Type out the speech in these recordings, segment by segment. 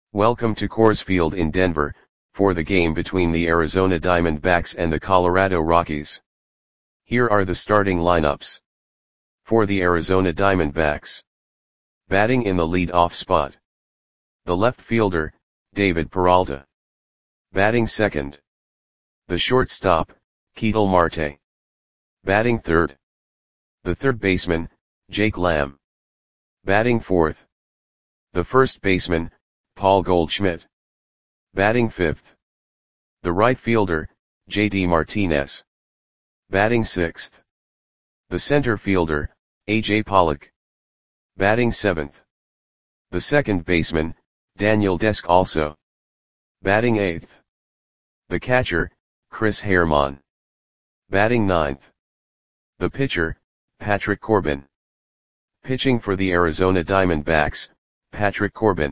Welcome to Coors Field in Denver, for the game between the Arizona Diamondbacks and the Colorado Rockies. Here are the starting lineups. For the Arizona Diamondbacks. Batting in the lead-off spot. The left fielder, David Peralta. Batting second. The shortstop, Ketel Marte. Batting third. The third baseman, Jake Lamb. Batting fourth. The first baseman, Paul Goldschmidt. Batting fifth. The right fielder, JD Martinez. Batting sixth. The center fielder, AJ Pollock. Batting seventh. The second baseman, Daniel Descalso. Batting eighth. The catcher, Chris Herrmann. Batting ninth. The pitcher, Patrick Corbin. Pitching for the Arizona Diamondbacks, Patrick Corbin.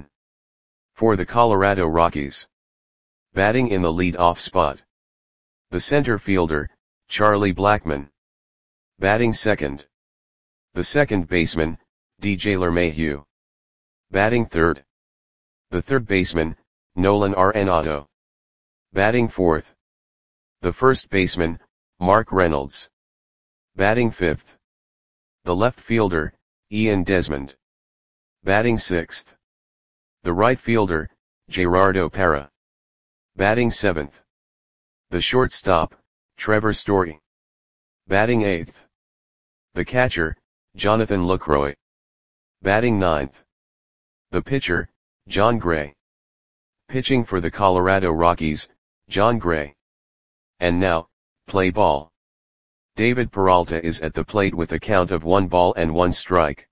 For the Colorado Rockies. Batting in the lead-off spot. The center fielder, Charlie Blackmon. Batting second. The second baseman, DJ LeMahieu. Batting third. The third baseman, Nolan Arenado. Batting fourth. The first baseman, Mark Reynolds. Batting fifth. The left fielder, Ian Desmond. Batting sixth. The right fielder, Gerardo Parra. Batting seventh. The shortstop, Trevor Story. Batting eighth. The catcher, Jonathan Lucroy. Batting ninth. The pitcher, Jon Gray. Pitching for the Colorado Rockies, Jon Gray. And now, play ball. David Peralta is at the plate with a count of 1-1 strike.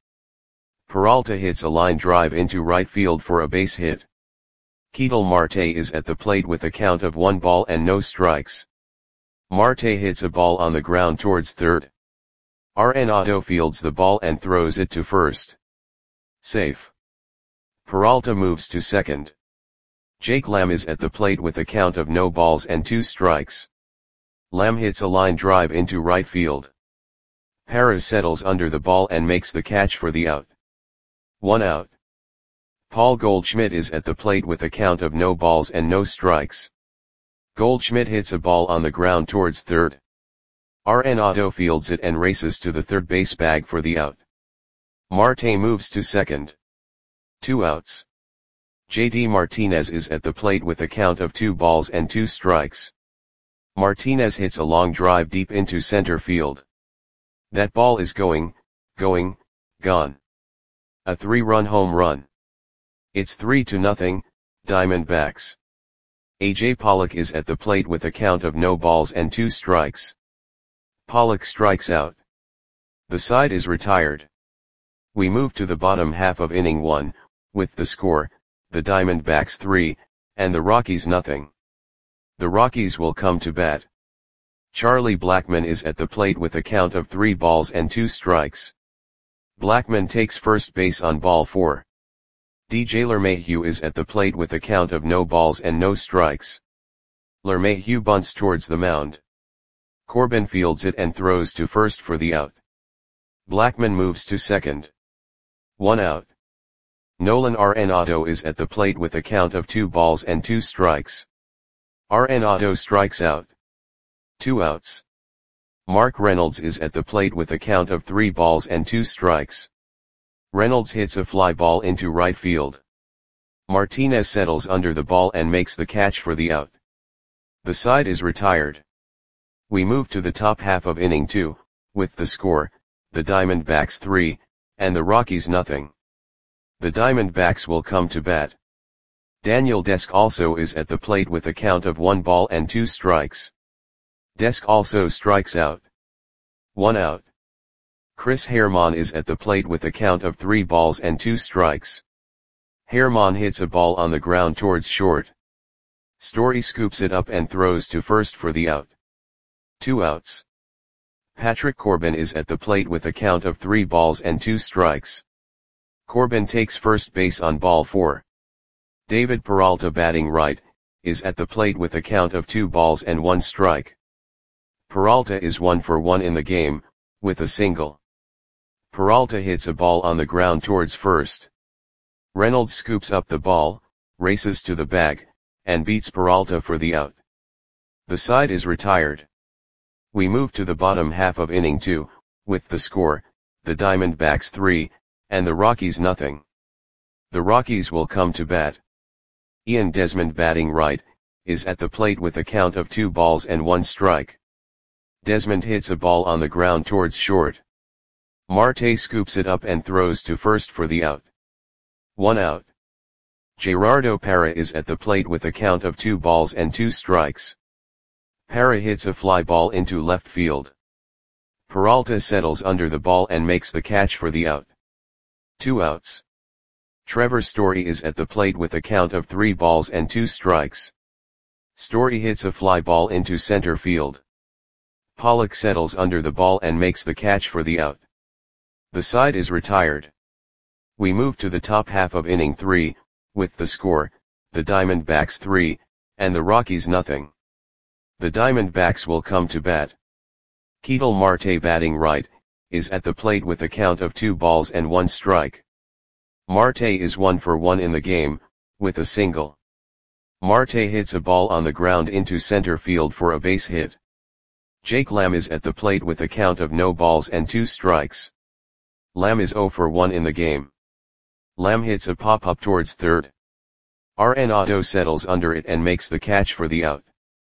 Peralta hits a line drive into right field for a base hit. Ketel Marte is at the plate with a count of 1-0 strikes. Marte hits a ball on the ground towards third. Arenado fields the ball and throws it to first. Safe. Peralta moves to second. Jake Lamb is at the plate with a count of 0-2 strikes. Lamb hits a line drive into right field. Parra settles under the ball and makes the catch for the out. 1 out. Paul Goldschmidt is at the plate with a count of 0 strikes. Goldschmidt hits a ball on the ground towards third. Arenado fields it and races to the third base bag for the out. Marte moves to second. 2 outs. JD Martinez is at the plate with a count of 2 strikes. Martinez hits a long drive deep into center field. That ball is gone. A 3-run home run. It's 3-0, Diamondbacks. AJ Pollock is at the plate with a count of 2 strikes. Pollock strikes out. The side is retired. We move to the bottom half of inning 1, with the score, the Diamondbacks 3, and the Rockies 0. The Rockies will come to bat. Charlie Blackmon is at the plate with a count of 3-2 strikes. Blackmon takes first base on ball 4. DJ LeMahieu is at the plate with a count of 0 strikes. LeMahieu bunts towards the mound. Corbin fields it and throws to first for the out. Blackmon moves to second. 1 out. Nolan Arenado is at the plate with a count of 2 strikes. Arenado strikes out. 2 outs. Mark Reynolds is at the plate with a count of 3 strikes. Reynolds hits a fly ball into right field. Martinez settles under the ball and makes the catch for the out. The side is retired. We move to the top half of inning 2, with the score, the Diamondbacks 3, and the Rockies 0. The Diamondbacks will come to bat. Daniel Descalso is at the plate with a count of 1-2 strikes. Descalso strikes out. 1 out. Chris Herrmann is at the plate with a count of 3-2 strikes. Herrmann hits a ball on the ground towards short. Story scoops it up and throws to first for the out. 2 outs. Patrick Corbin is at the plate with a count of 3-2 strikes. Corbin takes first base on ball 4. David Peralta, batting right, is at the plate with a count of 2-1 strike. Peralta is 1 for 1 in the game, with a single. Peralta hits a ball on the ground towards first. Reynolds scoops up the ball, races to the bag, and beats Peralta for the out. The side is retired. We move to the bottom half of inning 2, with the score, the Diamondbacks 3, and the Rockies nothing. The Rockies will come to bat. Ian Desmond, batting right, is at the plate with a count of 2 balls and 1 strike. Desmond hits a ball on the ground towards short. Marte scoops it up and throws to first for the out. 1 out. Gerardo Parra is at the plate with a count of 2 balls and 2 strikes. Parra hits a fly ball into left field. Peralta settles under the ball and makes the catch for the out. 2 outs. Trevor Story is at the plate with a count of 3 balls and 2 strikes. Story hits a fly ball into center field. Pollock settles under the ball and makes the catch for the out. The side is retired. We move to the top half of inning 3, with the score, the Diamondbacks 3, and the Rockies nothing. The Diamondbacks will come to bat. Ketel Marte, batting right, is at the plate with a count of 2 balls and 1 strike. Marte is 1 for 1 in the game, with a single. Marte hits a ball on the ground into center field for a base hit. Jake Lamb is at the plate with a count of no balls and 2 strikes. Lamb is 0 for 1 in the game. Lamb hits a pop-up towards third. Arenado settles under it and makes the catch for the out.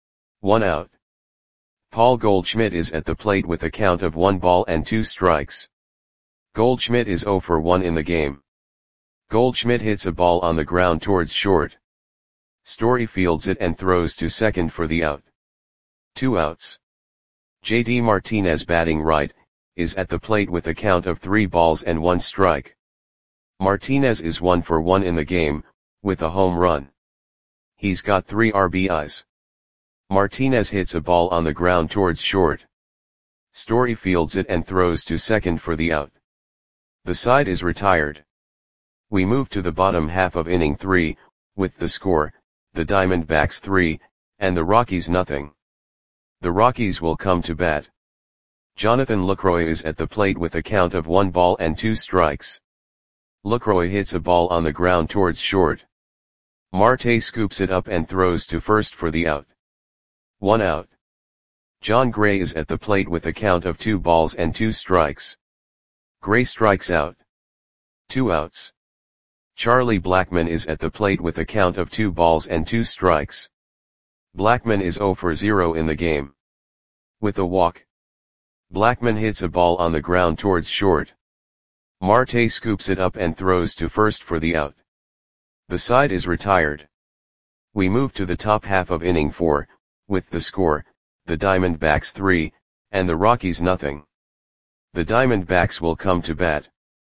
1 out. Paul Goldschmidt is at the plate with a count of 1 ball and 2 strikes. Goldschmidt is 0 for 1 in the game. Goldschmidt hits a ball on the ground towards short. Story fields it and throws to second for the out. 2 outs. JD Martinez, batting right, is at the plate with a count of 3 balls and 1 strike. Martinez is 1 for 1 in the game, with a home run. He's got 3 RBIs. Martinez hits a ball on the ground towards short. Story fields it and throws to second for the out. The side is retired. We move to the bottom half of inning 3, with the score, the Diamondbacks 3, and the Rockies nothing. The Rockies will come to bat. Jonathan Lucroy is at the plate with a count of 1 ball and 2 strikes. Lucroy hits a ball on the ground towards short. Marte scoops it up and throws to first for the out. 1 out. John Gray is at the plate with a count of 2 balls and 2 strikes. Gray strikes out. 2 outs. Charlie Blackmon is at the plate with a count of 2 balls and 2 strikes. Blackmon is 0 for 0 in the game. With a walk. Blackmon hits a ball on the ground towards short. Marte scoops it up and throws to first for the out. The side is retired. We move to the top half of inning 4, with the score, the Diamondbacks 3, and the Rockies nothing. The Diamondbacks will come to bat.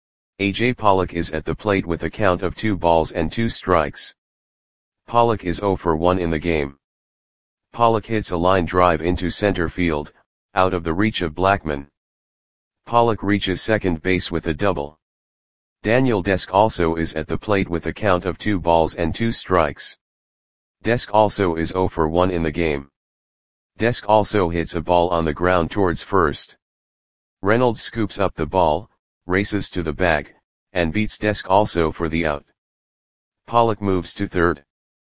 AJ Pollock is at the plate with a count of 2 balls and 2 strikes. Pollock is 0 for 1 in the game. Pollock hits a line drive into center field, out of the reach of Blackmon. Pollock reaches second base with a double. Daniel Desk also is at the plate with a count of 2 balls and 2 strikes. Desk also is 0 for 1 in the game. Desk also hits a ball on the ground towards first. Reynolds scoops up the ball, races to the bag, and beats Desk also for the out. Pollock moves to third.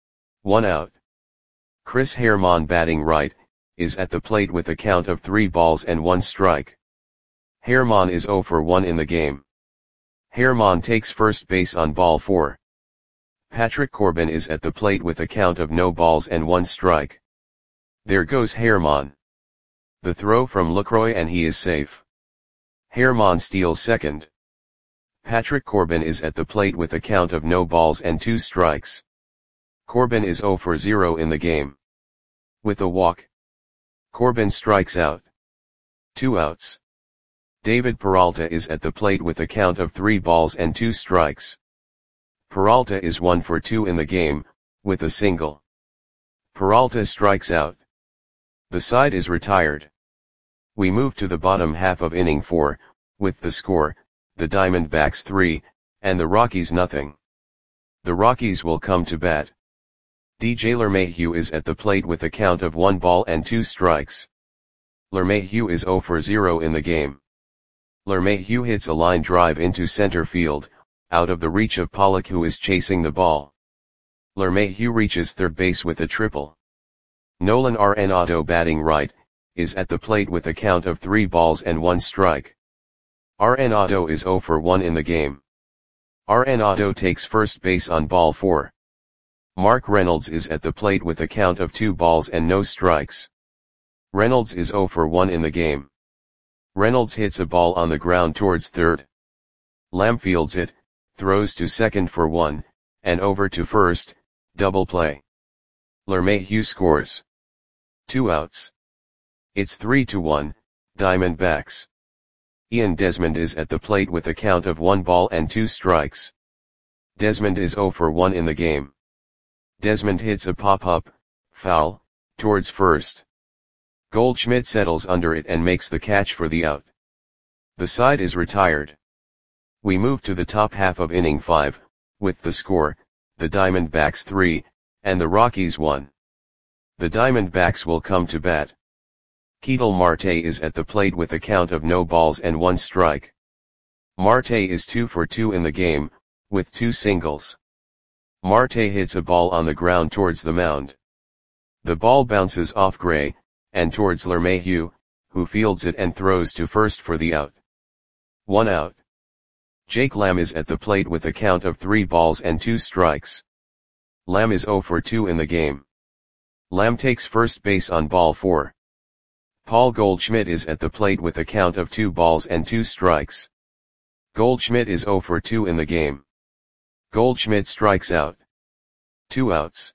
1 out. Chris Herrmann, batting right, is at the plate with a count of 3 balls and 1 strike. Herrmann is 0 for 1 in the game. Herrmann takes first base on ball 4. Patrick Corbin is at the plate with a count of no balls and 1 strike. There goes Herrmann. The throw from Lucroy and he is safe. Herrmann steals second. Patrick Corbin is at the plate with a count of no balls and 2 strikes. Corbin is 0 for 0 in the game. With a walk. Corbin strikes out. 2 outs. David Peralta is at the plate with a count of 3 balls and 2 strikes. Peralta is 1 for 2 in the game, with a single. Peralta strikes out. The side is retired. We move to the bottom half of inning 4, with the score, the Diamondbacks 3, and the Rockies nothing. The Rockies will come to bat. DJ LeMahieu is at the plate with a count of 1 ball and 2 strikes. LeMahieu is 0 for 0 in the game. LeMahieu hits a line drive into center field, out of the reach of Pollock, who is chasing the ball. LeMahieu reaches third base with a triple. Nolan Arenado, batting right, is at the plate with a count of 3 balls and 1 strike. Arenado is 0 for 1 in the game. Arenado takes first base on ball 4. Mark Reynolds is at the plate with a count of 2 balls and no strikes. Reynolds is 0 for 1 in the game. Reynolds hits a ball on the ground towards third. Lamb fields it, throws to second for 1, and over to first, double play. LeMahieu scores. 2 outs. It's 3-1, Diamondbacks. Ian Desmond is at the plate with a count of 1 ball and 2 strikes. Desmond is 0 for 1 in the game. Desmond hits a pop-up, foul, towards first. Goldschmidt settles under it and makes the catch for the out. The side is retired. We move to the top half of inning 5, with the score, the Diamondbacks 3, and the Rockies 1. The Diamondbacks will come to bat. Ketel Marte is at the plate with a count of no balls and 1 strike. Marte is 2 for 2 in the game, with 2 singles. Marte hits a ball on the ground towards the mound. The ball bounces off Gray, and towards LeMahieu, who fields it and throws to first for the out. 1 out. Jake Lamb is at the plate with a count of 3 balls and 2 strikes. Lamb is 0 for 2 in the game. Lamb takes first base on ball 4. Paul Goldschmidt is at the plate with a count of 2 balls and 2 strikes. Goldschmidt is 0 for 2 in the game. Goldschmidt strikes out. 2 outs.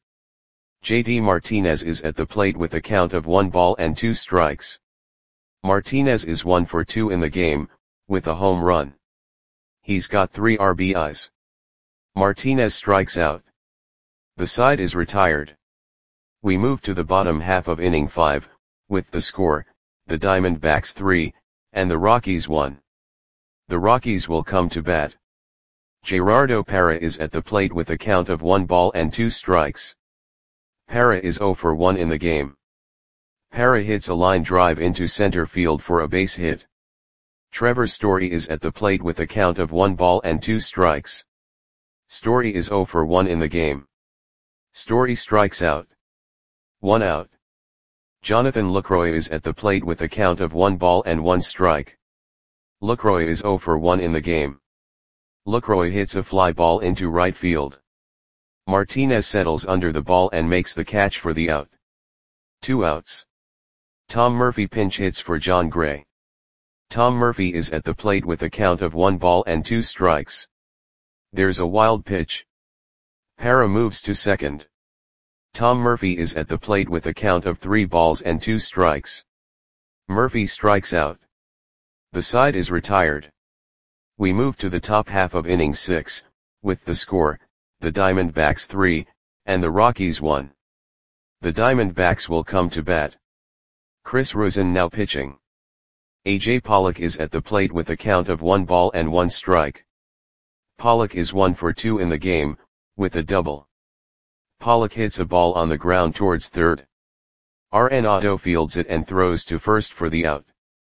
JD Martinez is at the plate with a count of 1 ball and 2 strikes. Martinez is 1 for 2 in the game, with a home run. He's got 3 RBIs. Martinez strikes out. The side is retired. We move to the bottom half of inning 5, with the score, the Diamondbacks 3, and the Rockies 1. The Rockies will come to bat. Gerardo Parra is at the plate with a count of 1 ball and 2 strikes. Parra is 0 for 1 in the game. Parra hits a line drive into center field for a base hit. Trevor Story is at the plate with a count of 1 ball and 2 strikes. Story is 0 for 1 in the game. Story strikes out. 1 out. Jonathan Lucroy is at the plate with a count of 1 ball and 1 strike. Lucroy is 0 for 1 in the game. Lucroy hits a fly ball into right field. Martinez settles under the ball and makes the catch for the out. 2 outs. Tom Murphy pinch hits for John Gray. Tom Murphy is at the plate with a count of 1 ball and 2 strikes. There's a wild pitch. Parra moves to second. Tom Murphy is at the plate with a count of 3 balls and 2 strikes. Murphy strikes out. The side is retired. We move to the top half of inning 6, with the score, the Diamondbacks 3, and the Rockies 1. The Diamondbacks will come to bat. Chris Rosen now pitching. A.J. Pollock is at the plate with a count of 1 ball and 1 strike. Pollock is 1 for 2 in the game, with a double. Pollock hits a ball on the ground towards third. Arenado fields it and throws to first for the out.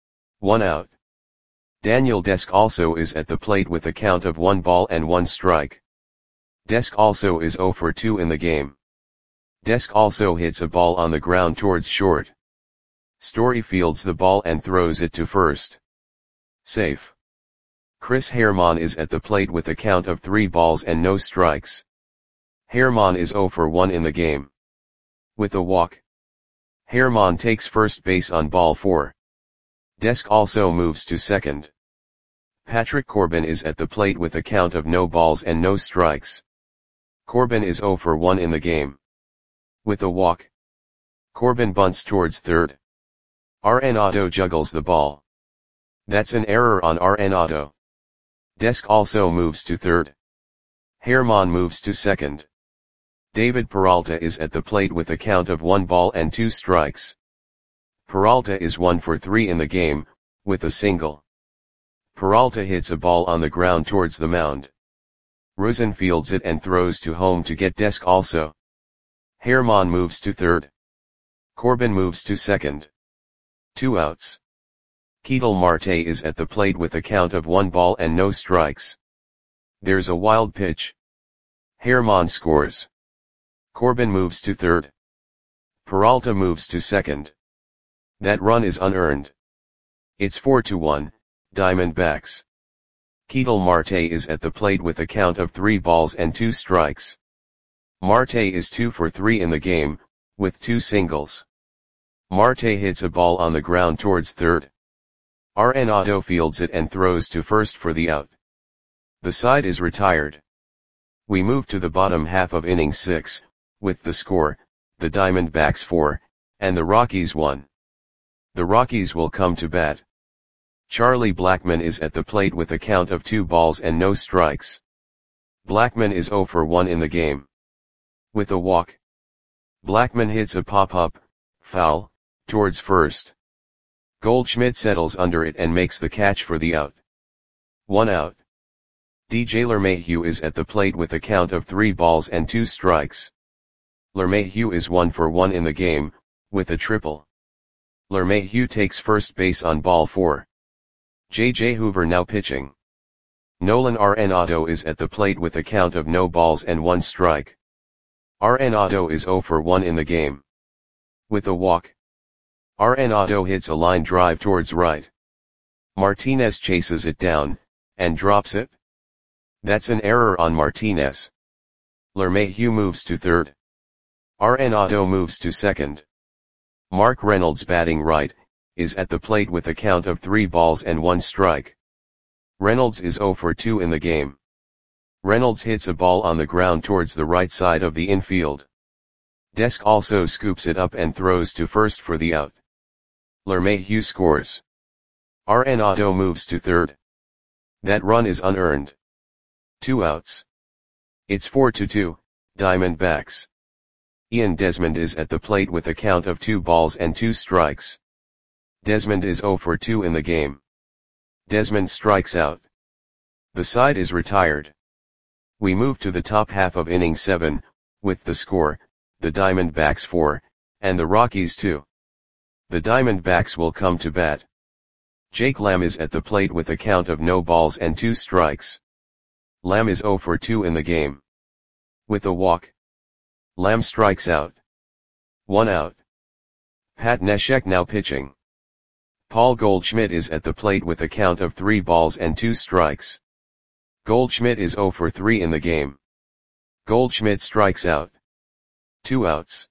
1 out. Daniel Desk also is at the plate with a count of 1 ball and 1 strike. Desk also is 0 for 2 in the game. Desk also hits a ball on the ground towards short. Story fields the ball and throws it to first. Safe. Chris Herrmann is at the plate with a count of 3 balls and no strikes. Herrmann is 0 for 1 in the game. With a walk. Herrmann takes first base on ball 4. Desk also moves to second. Patrick Corbin is at the plate with a count of no balls and no strikes. Corbin is 0 for 1 in the game. With a walk. Corbin bunts towards third. Arenado juggles the ball. That's an error on Arenado. Desk also moves to third. Herrmann moves to second. David Peralta is at the plate with a count of 1 ball and 2 strikes. Peralta is 1 for 3 in the game, with a single. Peralta hits a ball on the ground towards the mound. Rosen fields it and throws to home to get Desk also. Herrmann moves to third. Corbin moves to second. 2 outs. Ketel Marte is at the plate with a count of 1 ball and no strikes. There's a wild pitch. Herrmann scores. Corbin moves to third. Peralta moves to second. That run is unearned. It's 4-1, Diamondbacks. Ketel Marte is at the plate with a count of 3 balls and 2 strikes. Marte is 2 for 3 in the game, with 2 singles. Marte hits a ball on the ground towards third. Arenado fields it and throws to first for the out. The side is retired. We move to the bottom half of inning 6, with the score, the Diamondbacks 4, and the Rockies 1. The Rockies will come to bat. Charlie Blackmon is at the plate with a count of 2 balls and no strikes. Blackmon is 0 for 1 in the game. With a walk, Blackmon hits a pop-up, foul, towards first. Goldschmidt settles under it and makes the catch for the out. 1 out. DJ LeMahieu is at the plate with a count of 3 balls and 2 strikes. LeMahieu is 1 for 1 in the game, with a triple. LeMahieu takes first base on ball 4. J.J. Hoover now pitching. Nolan Arenado is at the plate with a count of no balls and 1 strike. Arenado is 0 for 1 in the game. With a walk, Arenado hits a line drive towards right. Martinez chases it down, and drops it. That's an error on Martinez. LeMahieu moves to third. Arenado moves to second. Mark Reynolds, batting right, is at the plate with a count of 3 balls and 1 strike. Reynolds is 0 for 2 in the game. Reynolds hits a ball on the ground towards the right side of the infield. Desk also scoops it up and throws to first for the out. LeMahieu scores. Arenado moves to third. That run is unearned. 2 outs. It's 4-2, Diamondbacks. Ian Desmond is at the plate with a count of 2 balls and 2 strikes. Desmond is 0 for 2 in the game. Desmond strikes out. The side is retired. We move to the top half of inning 7, with the score, the Diamondbacks 4, and the Rockies 2. The Diamondbacks will come to bat. Jake Lamb is at the plate with a count of no balls and 2 strikes. Lamb is 0 for 2 in the game. With a walk, Lamb strikes out. 1 out. Pat Neshek now pitching. Paul Goldschmidt is at the plate with a count of 3 balls and 2 strikes. Goldschmidt is 0 for 3 in the game. Goldschmidt strikes out. 2 outs.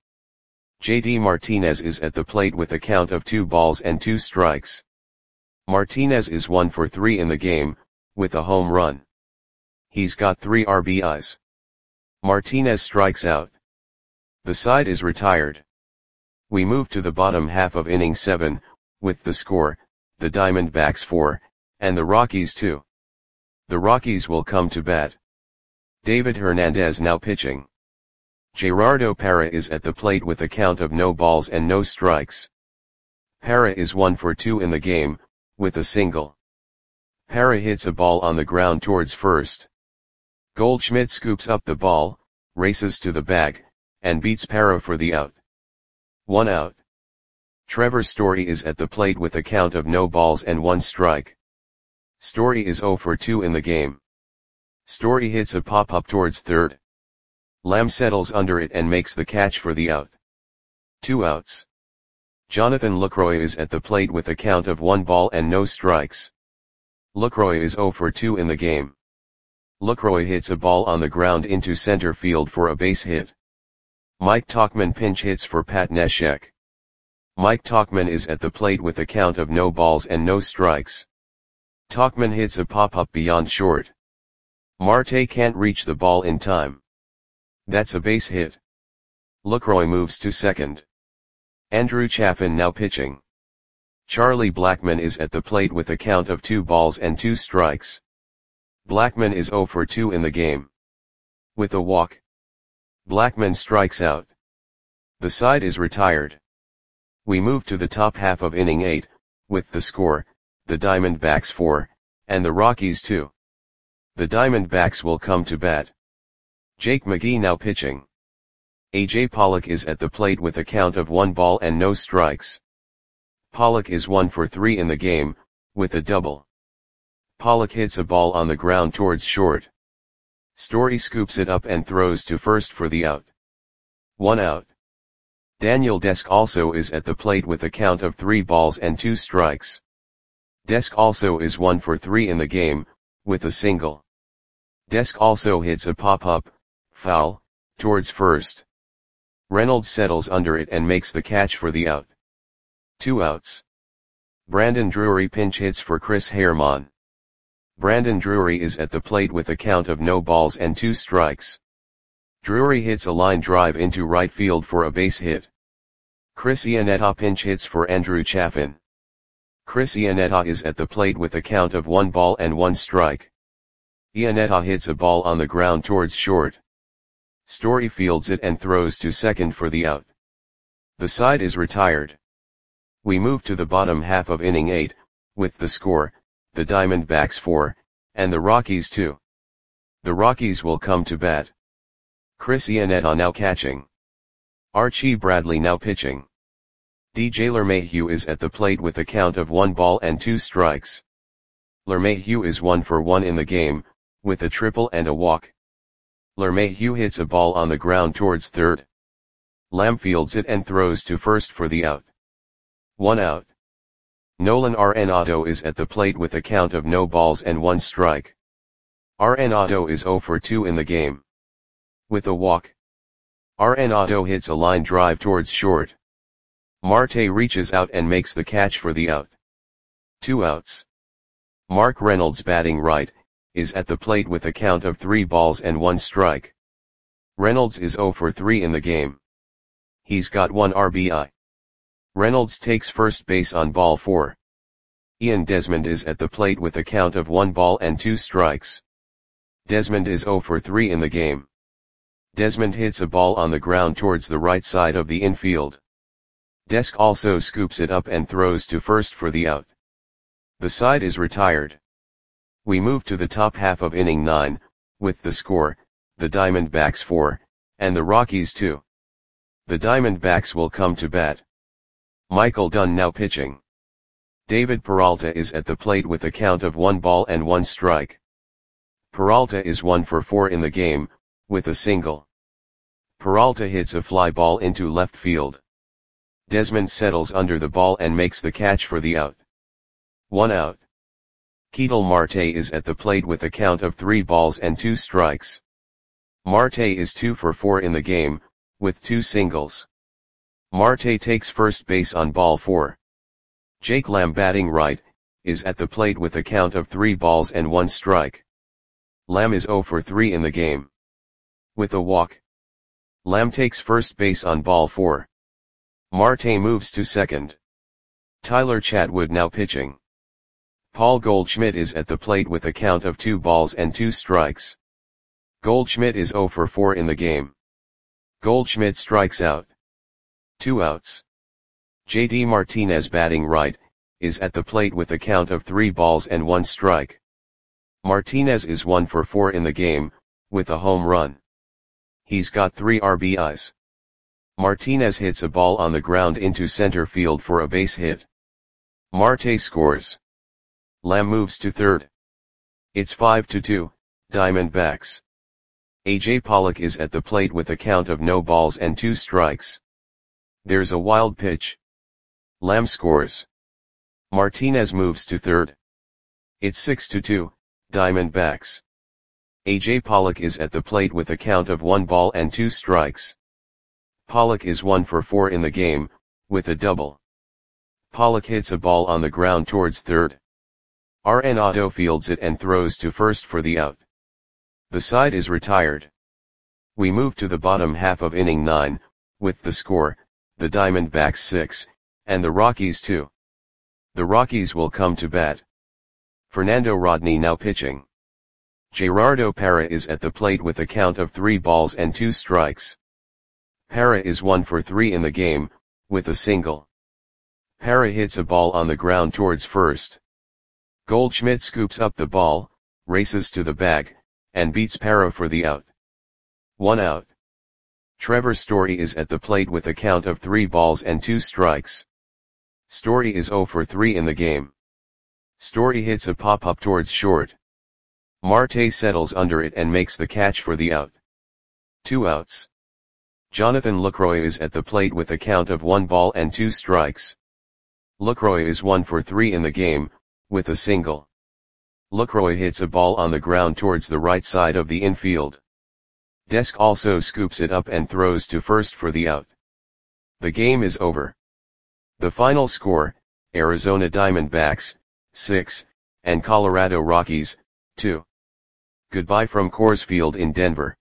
JD Martinez is at the plate with a count of 2 balls and 2 strikes. Martinez is 1 for 3 in the game, with a home run. He's got 3 RBIs. Martinez strikes out. The side is retired. We move to the bottom half of inning 7, with the score, the Diamondbacks 4, and the Rockies 2. The Rockies will come to bat. David Hernandez now pitching. Gerardo Parra is at the plate with a count of no balls and no strikes. Parra is 1 for 2 in the game, with a single. Parra hits a ball on the ground towards first. Goldschmidt scoops up the ball, races to the bag, and beats Parra for the out. 1 out. Trevor Story is at the plate with a count of no balls and 1 strike. Story is 0 for 2 in the game. Story hits a pop-up towards third. Lamb settles under it and makes the catch for the out. 2 outs. Jonathan Lucroy is at the plate with a count of 1 ball and no strikes. Lucroy is 0 for 2 in the game. Lucroy hits a ball on the ground into center field for a base hit. Mike Tauchman pinch hits for Pat Neshek. Mike Tauchman is at the plate with a count of no balls and no strikes. Tauchman hits a pop-up beyond short. Marte can't reach the ball in time. That's a base hit. Lucroy moves to second. Andrew Chafin now pitching. Charlie Blackmon is at the plate with a count of 2 balls and 2 strikes. Blackmon is 0 for 2 in the game. With a walk, Blackmon strikes out. The side is retired. We move to the top half of inning 8, with the score, the Diamondbacks 4, and the Rockies 2. The Diamondbacks will come to bat. Jake McGee now pitching. A.J. Pollock is at the plate with a count of 1 ball and no strikes. Pollock is 1 for 3 in the game, with a double. Pollock hits a ball on the ground towards short. Story scoops it up and throws to first for the out. 1 out. Daniel Desk also is at the plate with a count of 3 balls and 2 strikes. Desk also is 1 for 3 in the game, with a single. Desk also hits a pop-up, foul, towards first. Reynolds settles under it and makes the catch for the out. 2 outs. Brandon Drury pinch hits for Chris Herrmann. Brandon Drury is at the plate with a count of no balls and 2 strikes. Drury hits a line drive into right field for a base hit. Chris Iannetta pinch hits for Andrew Chaffin. Chris Iannetta is at the plate with a count of 1 ball and 1 strike. Iannetta hits a ball on the ground towards short. Story fields it and throws to second for the out. The side is retired. We move to the bottom half of inning 8, with the score, the Diamondbacks 4, and the Rockies 2. The Rockies will come to bat. Chris Iannetta now catching. Archie Bradley now pitching. DJ LeMahieu is at the plate with a count of 1 ball and 2 strikes. LeMahieu is 1 for 1 in the game, with a triple and a walk. LeMahieu hits a ball on the ground towards third. Lamb fields it and throws to first for the out. 1 out. Nolan Arenado is at the plate with a count of no balls and 1 strike. Arenado is 0 for 2 in the game. With a walk. Arenado hits a line drive towards short. Marte reaches out and makes the catch for the out. 2 outs. Mark Reynolds batting right, is at the plate with a count of 3 balls and 1 strike. Reynolds is 0 for 3 in the game. He's got 1 RBI. Reynolds takes first base on ball 4. Ian Desmond is at the plate with a count of 1 ball and 2 strikes. Desmond is 0 for 3 in the game. Desmond hits a ball on the ground towards the right side of the infield. Desk also scoops it up and throws to first for the out. The side is retired. We move to the top half of inning 9, with the score, the Diamondbacks 4, and the Rockies 2. The Diamondbacks will come to bat. Michael Dunn now pitching. David Peralta is at the plate with a count of 1 ball and 1 strike. Peralta is 1 for 4 in the game, with a single. Peralta hits a fly ball into left field. Desmond settles under the ball and makes the catch for the out. 1 out. Ketel Marte is at the plate with a count of 3 balls and 2 strikes. Marte is 2 for 4 in the game, with 2 singles. Marte takes first base on ball 4. Jake Lamb batting right, is at the plate with a count of 3 balls and 1 strike. Lamb is 0 for 3 in the game. With a walk. Lamb takes first base on ball 4. Marte moves to second. Tyler Chatwood now pitching. Paul Goldschmidt is at the plate with a count of 2 balls and 2 strikes. Goldschmidt is 0 for 4 in the game. Goldschmidt strikes out. 2 outs. JD Martinez batting right, is at the plate with a count of 3 balls and 1 strike. Martinez is 1 for 4 in the game, with a home run. He's got 3 RBIs. Martinez hits a ball on the ground into center field for a base hit. Marte scores. Lamb moves to third. It's 5-2, Diamondbacks. AJ Pollock is at the plate with a count of no balls and 2 strikes. There's a wild pitch. Lamb scores. Martinez moves to third. It's 6-2, Diamondbacks. AJ Pollock is at the plate with a count of 1 ball and 2 strikes. Pollock is 1 for 4 in the game, with a double. Pollock hits a ball on the ground towards third. Arenado fields it and throws to first for the out. The side is retired. We move to the bottom half of inning 9, with the score, the Diamondbacks 6, and the Rockies 2. The Rockies will come to bat. Fernando Rodney now pitching. Gerardo Parra is at the plate with a count of 3 balls and 2 strikes. Parra is 1 for 3 in the game, with a single. Parra hits a ball on the ground towards first. Goldschmidt scoops up the ball, races to the bag, and beats Parra for the out. 1 out. Trevor Story is at the plate with a count of 3 balls and 2 strikes. Story is 0 for 3 in the game. Story hits a pop-up towards short. Marte settles under it and makes the catch for the out. 2 outs. Jonathan Lucroy is at the plate with a count of 1 ball and 2 strikes. Lucroy is 1 for 3 in the game, with a single. Lucroy hits a ball on the ground towards the right side of the infield. Desk also scoops it up and throws to first for the out. The game is over. The final score, Arizona Diamondbacks, 6, and Colorado Rockies, 2. Goodbye from Coors Field in Denver.